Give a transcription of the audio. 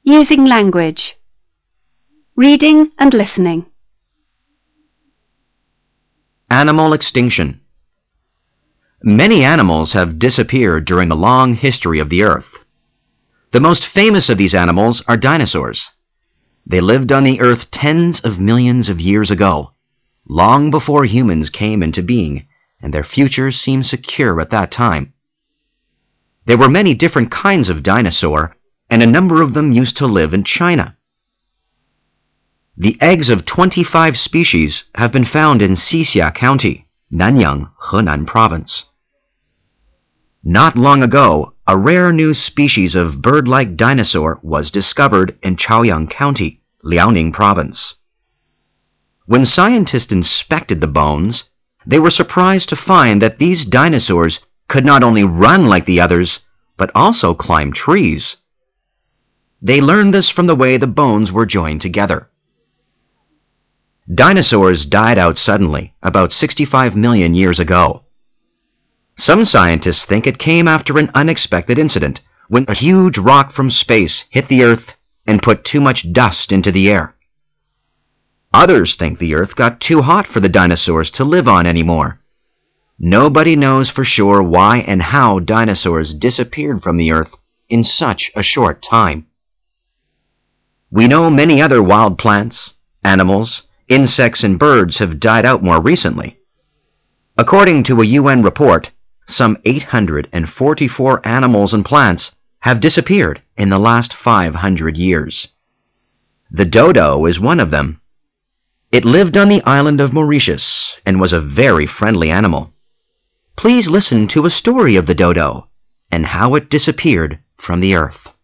Using language. Reading and listening. Animal extinction. Many animals have disappeared during the long history of the Earth. The most famous of these animals are dinosaurs. They lived on the Earth tens of millions of years ago, long before humans came into being, and their futures seemed secure at that time. There were many different kinds of dinosaur, and a number of them used to live in China. The eggs of 25 species have been found in Xixia County, Nanyang, Henan Province. Not long ago, a rare new species of bird-like dinosaur was discovered in Chaoyang County, Liaoning Province. When scientists inspected the bones, they were surprised to find that these dinosaurs could not only run like the others, but also climb trees. They learned this from the way the bones were joined together. Dinosaurs died out suddenly, about 65 million years ago. Some scientists think it came after an unexpected incident, when a huge rock from space hit the Earth and put too much dust into the air. Others think the Earth got too hot for the dinosaurs to live on anymore. Nobody knows for sure why and how dinosaurs disappeared from the Earth in such a short time. We know many other wild plants, animals, insects, and birds have died out more recently. According to a UN report, some 844 animals and plants have disappeared in the last 500 years. The dodo is one of them. It lived on the island of Mauritius and was a very friendly animal. Please listen to a story of the dodo and how it disappeared from the Earth.